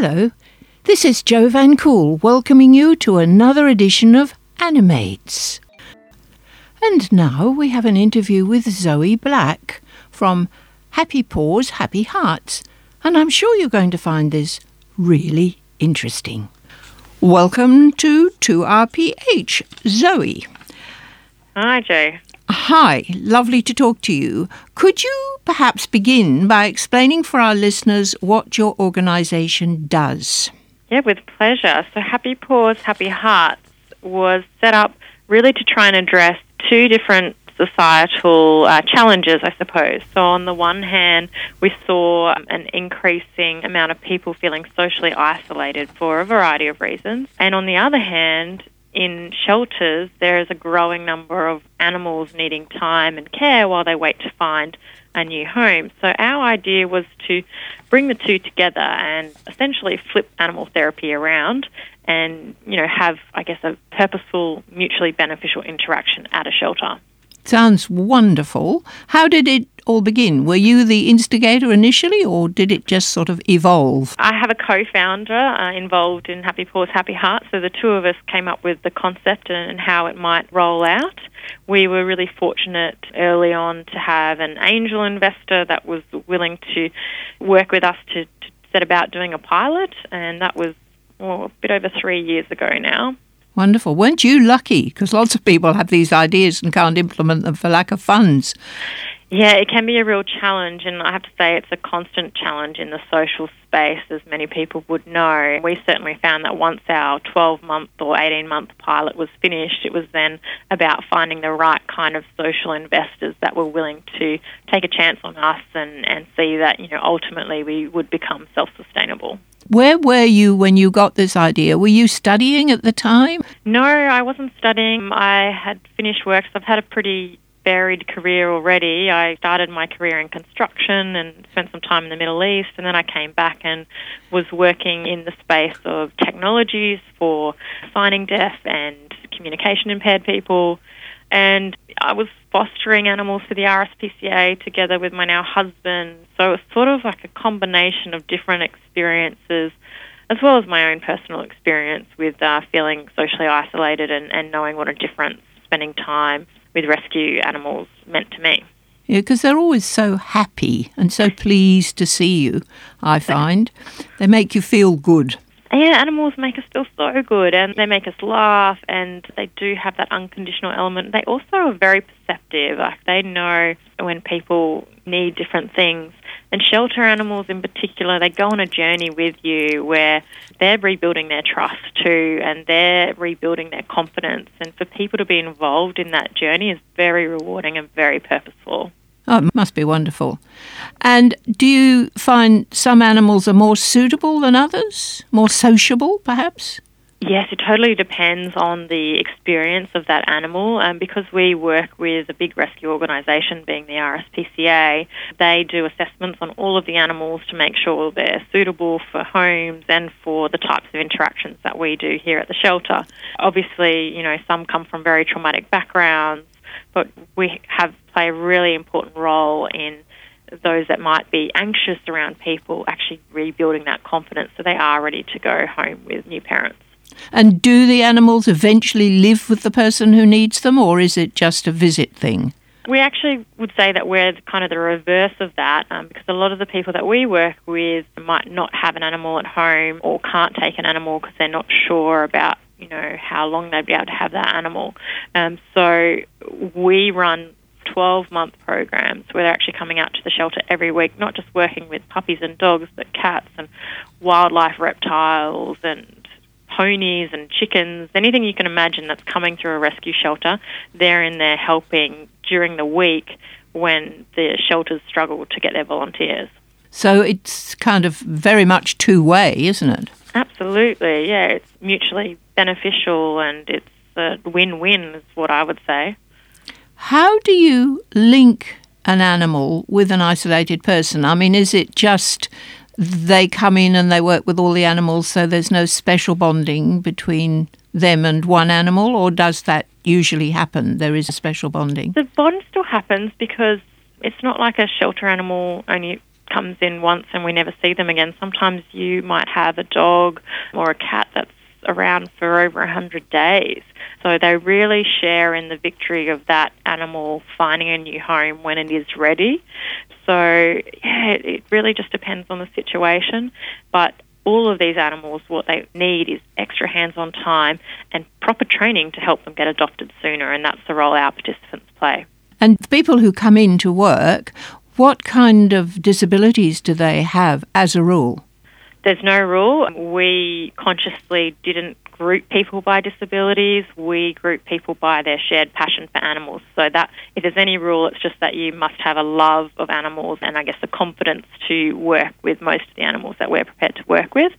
Hello, this is Jo Van Cool welcoming you to another edition of Animates. And now we have an interview with Zoe Black from Happy Paws, Happy Hearts, and I'm sure you're going to find this really interesting. Welcome to 2RPH, Zoe. Hi, Jo. Hi, lovely to talk to you. Could you perhaps begin by explaining for our listeners what your organisation does? Yeah, with pleasure. So Happy Paws, Happy Hearts was set up really to try and address two different societal challenges, I suppose. So on the one hand, we saw an increasing amount of people feeling socially isolated for a variety of reasons. And on the other hand, in shelters, there is a growing number of animals needing time and care while they wait to find a new home. So our idea was to bring the two together and essentially flip animal therapy around and, have, I guess, a purposeful, mutually beneficial interaction at a shelter. Sounds wonderful. How did it all begin? Were you the instigator initially, or did it just sort of evolve? I have a co-founder involved in Happy Paws, Happy Hearts, so the two of us came up with the concept and how it might roll out. We were really fortunate early on to have an angel investor that was willing to work with us to set about doing a pilot, and that was a bit over 3 years ago now. Wonderful. Weren't you lucky? Because lots of people have these ideas and can't implement them for lack of funds. Yeah, it can be a real challenge, and I have to say it's a constant challenge in the social space, as many people would know. We certainly found that once our 12-month or 18-month pilot was finished, it was then about finding the right kind of social investors that were willing to take a chance on us and see that, ultimately we would become self-sustainable. Where were you when you got this idea? Were you studying at the time? No, I wasn't studying. I had finished work, so I've had a pretty varied career already. I started my career in construction and spent some time in the Middle East, and then I came back and was working in the space of technologies for signing deaf and communication impaired people. And I was fostering animals for the RSPCA together with my now husband. So it was sort of like a combination of different experiences, as well as my own personal experience with feeling socially isolated and knowing what a difference spending time with rescue animals meant to me. Yeah, because they're always so happy and so pleased to see you, I find. They make you feel good. Yeah, animals make us feel so good, and they make us laugh, and they do have that unconditional element. They also are very perceptive. Like, they know when people need different things. And shelter animals in particular, they go on a journey with you where they're rebuilding their trust too, and they're rebuilding their confidence. And for people to be involved in that journey is very rewarding and very purposeful. Oh, it must be wonderful. And do you find some animals are more suitable than others? More sociable, perhaps? Yes, it totally depends on the experience of that animal. Because we work with a big rescue organisation, being the RSPCA, they do assessments on all of the animals to make sure they're suitable for homes and for the types of interactions that we do here at the shelter. Obviously, some come from very traumatic backgrounds, but we play a really important role in those that might be anxious around people actually rebuilding that confidence so they are ready to go home with new parents. And do the animals eventually live with the person who needs them, or is it just a visit thing? We actually would say that we're kind of the reverse of that, because a lot of the people that we work with might not have an animal at home or can't take an animal because they're not sure about how long they'd be able to have that animal. So we run 12-month programs where they're actually coming out to the shelter every week, not just working with puppies and dogs, but cats and wildlife, reptiles and ponies and chickens, anything you can imagine that's coming through a rescue shelter. They're in there helping during the week when the shelters struggle to get their volunteers. So it's kind of very much two-way, isn't it? Absolutely, yeah. It's mutually beneficial and it's a win-win is what I would say. How do you link an animal with an isolated person? I mean, is it just they come in and they work with all the animals so there's no special bonding between them and one animal, or does that usually happen? There is a special bonding. The bond still happens because it's not like a shelter animal only comes in once and we never see them again. Sometimes you might have a dog or a cat that's around for over 100 days. So they really share in the victory of that animal finding a new home when it is ready. So, yeah, it really just depends on the situation. But all of these animals, what they need is extra hands-on time and proper training to help them get adopted sooner, and that's the role our participants play. And the people who come in to work, what kind of disabilities do they have as a rule? There's no rule. We consciously didn't group people by disabilities. We group people by their shared passion for animals. So that if there's any rule, it's just that you must have a love of animals and I guess the confidence to work with most of the animals that we're prepared to work with.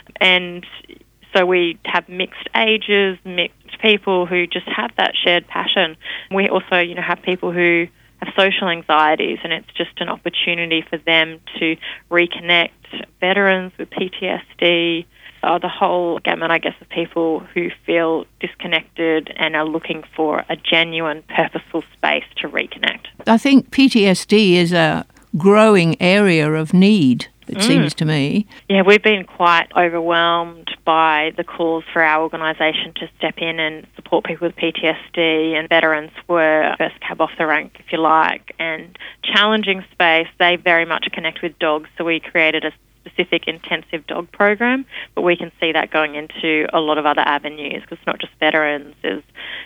And so we have mixed ages, mixed people who just have that shared passion. We also, have people who have social anxieties, and it's just an opportunity for them to reconnect. Veterans with PTSD, the whole gamut, I guess, of people who feel disconnected and are looking for a genuine, purposeful space to reconnect. I think PTSD is a growing area of need, it seems to me. Yeah, we've been quite overwhelmed by the calls for our organisation to step in and support people with PTSD, and veterans were first cab off the rank, if you like, and challenging space. They very much connect with dogs, so we created a specific intensive dog program, but we can see that going into a lot of other avenues, because it's not just veterans, there's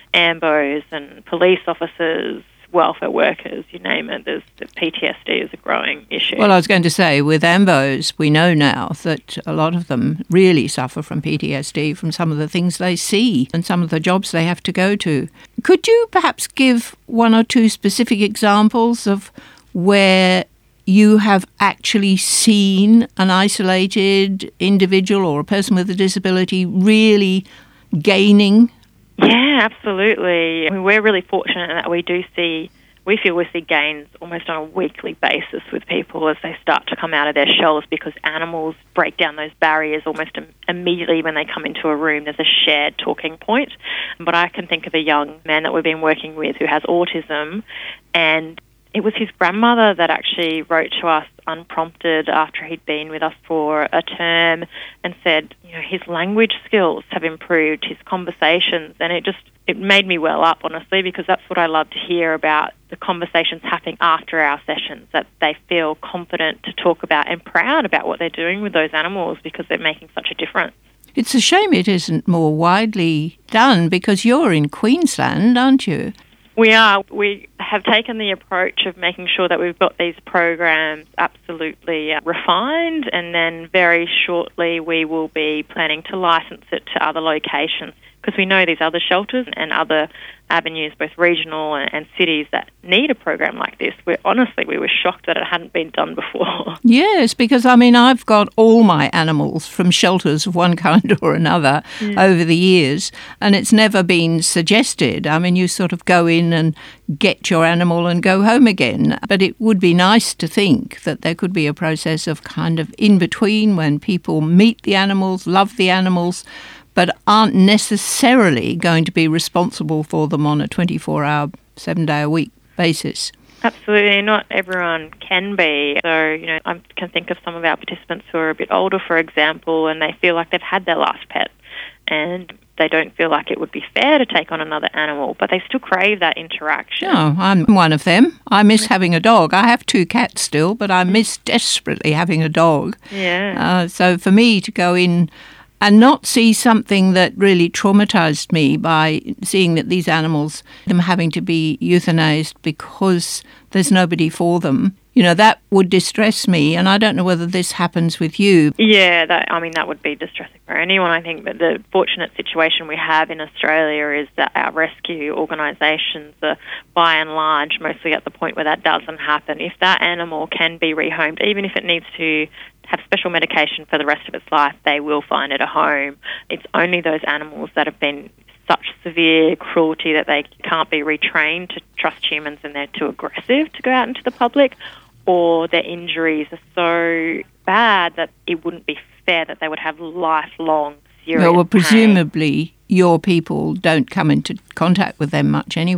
AMBOs and police officers, welfare workers, you name it. The PTSD is a growing issue. Well, I was going to say, with AMBOs, we know now that a lot of them really suffer from PTSD from some of the things they see and some of the jobs they have to go to. Could you perhaps give one or two specific examples of where you have actually seen an isolated individual or a person with a disability really gaining? Yeah, absolutely. We're really fortunate in that we feel we see gains almost on a weekly basis with people as they start to come out of their shells, because animals break down those barriers almost immediately when they come into a room. There's a shared talking point. But I can think of a young man that we've been working with who has autism, and it was his grandmother that actually wrote to us unprompted after he'd been with us for a term and said, his language skills have improved, his conversations, and it made me well up, honestly, because that's what I love to hear about the conversations happening after our sessions, that they feel confident to talk about and proud about what they're doing with those animals because they're making such a difference. It's a shame it isn't more widely done, because you're in Queensland, aren't you? We are. We have taken the approach of making sure that we've got these programs absolutely refined, and then very shortly we will be planning to license it to other locations, because we know these other shelters and other avenues, both regional and cities, that need a program like this. We were shocked that it hadn't been done before. Yes, because I've got all my animals from shelters of one kind or another over the years, and it's never been suggested. You sort of go in and get your animal and go home again. But it would be nice to think that there could be a process of kind of in between, when people meet the animals, love the animals, but aren't necessarily going to be responsible for them on a 24-hour, 7-day-a-week basis. Absolutely. Not everyone can be. So, I can think of some of our participants who are a bit older, for example, and they feel like they've had their last pet, and they don't feel like it would be fair to take on another animal, but they still crave that interaction. Oh, I'm one of them. I miss having a dog. I have 2 cats still, but I miss desperately having a dog. Yeah. So for me to go in and not see something that really traumatised me by seeing that these animals, them having to be euthanized because there's nobody for them, that would distress me. And I don't know whether this happens with you. Yeah, that would be distressing for anyone. I think that the fortunate situation we have in Australia is that our rescue organisations are, by and large, mostly at the point where that doesn't happen. If that animal can be rehomed, even if it needs to have special medication for the rest of its life, they will find it a home. It's only those animals that have been such severe cruelty that they can't be retrained to trust humans and they're too aggressive to go out into the public, or their injuries are so bad that it wouldn't be fair that they would have lifelong serious well, presumably pain. Your people don't come into contact with them much anyway.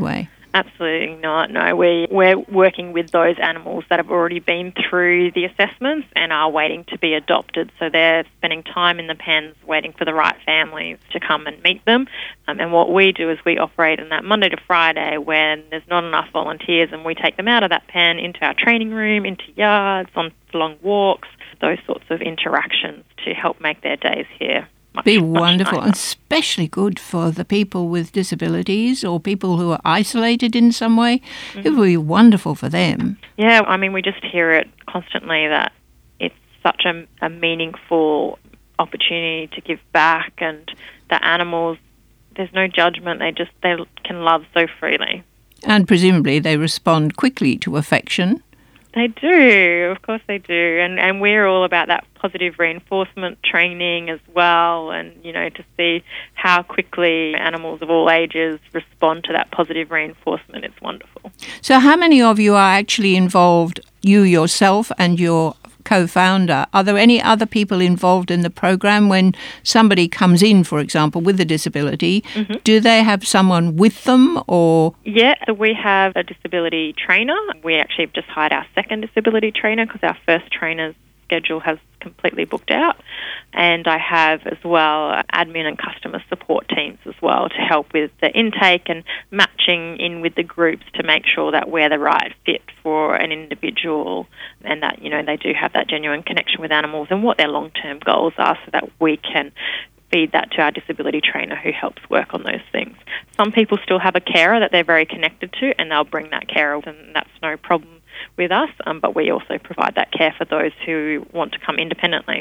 Absolutely not. No, we're working with those animals that have already been through the assessments and are waiting to be adopted. So they're spending time in the pens waiting for the right families to come and meet them. And what we do is we operate on that Monday to Friday when there's not enough volunteers, and we take them out of that pen into our training room, into yards, on long walks, those sorts of interactions to help make their days here be wonderful, and especially good for the people with disabilities or people who are isolated in some way. It would be wonderful for them. Yeah, I mean, we just hear it constantly that it's such a meaningful opportunity to give back, and the animals, there's no judgment. They can love so freely. And presumably they respond quickly to affection. They do, of course they do, and we're all about that positive reinforcement training as well, and, you know, to see how quickly animals of all ages respond to that positive reinforcement. It's wonderful. So how many of you are actually involved, you yourself and your co-founder? Are there any other people involved in the program when somebody comes in, for example, with a disability? Do they have someone with them, or? Yeah, so we have a disability trainer. We actually have just hired our second disability trainer because our first trainer's schedule has completely booked out. And I have as well admin and customer support teams as well to help with the intake and matching in with the groups to make sure that we're the right fit for an individual, and that, you know, they do have that genuine connection with animals and what their long-term goals are, so that we can feed that to our disability trainer who helps work on those things. Some people still have a carer that they're very connected to, and they'll bring that carer, and that's no problem with us, but we also provide that care for those who want to come independently.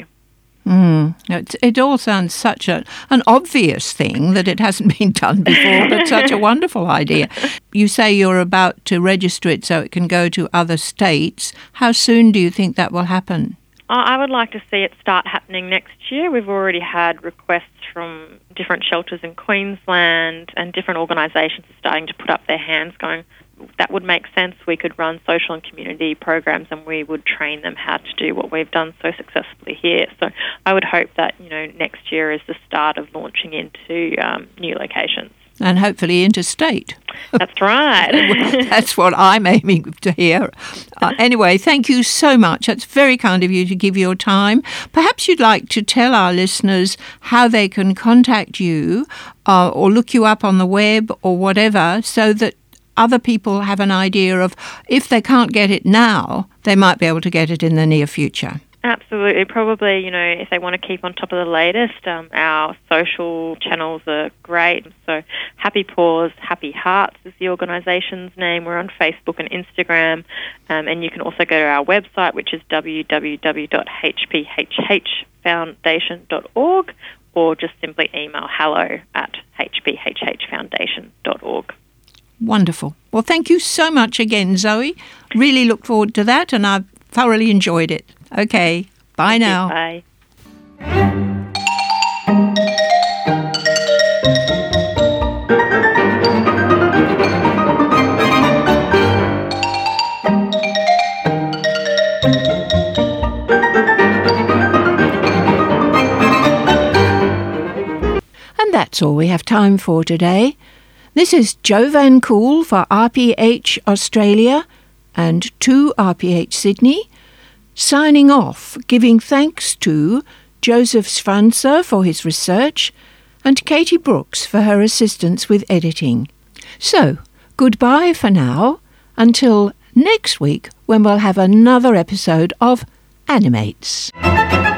It all sounds such an obvious thing that it hasn't been done before, but such a wonderful idea. You say you're about to register it so it can go to other states. How soon do you think that will happen? I would like to see it start happening next year. We've already had requests from different shelters in Queensland, and different organisations are starting to put up their hands going, that would make sense. We could run social and community programs, and we would train them how to do what we've done so successfully here. So I would hope that, you know, next year is the start of launching into new locations. And hopefully interstate. That's right. That's what I'm aiming to hear. Anyway, thank you so much. That's very kind of you to give your time. Perhaps you'd like to tell our listeners how they can contact you or look you up on the web or whatever, so that other people have an idea of, if they can't get it now, they might be able to get it in the near future. Absolutely. Probably, you know, if they want to keep on top of the latest, our social channels are great. So Happy Paws, Happy Hearts is the organisation's name. We're on Facebook and Instagram. And you can also go to our website, which is www.hphhfoundation.org, or just simply email hello@hphhfoundation.org. Wonderful. Well, thank you so much again, Zoe. Really look forward to that, and I've thoroughly enjoyed it. Okay, bye now. Bye. And that's all we have time for today. This is Jo Van Cool for RPH Australia and 2RPH Sydney, signing off, giving thanks to Joseph Svanser for his research and Katie Brooks for her assistance with editing. So, goodbye for now, until next week when we'll have another episode of Animates.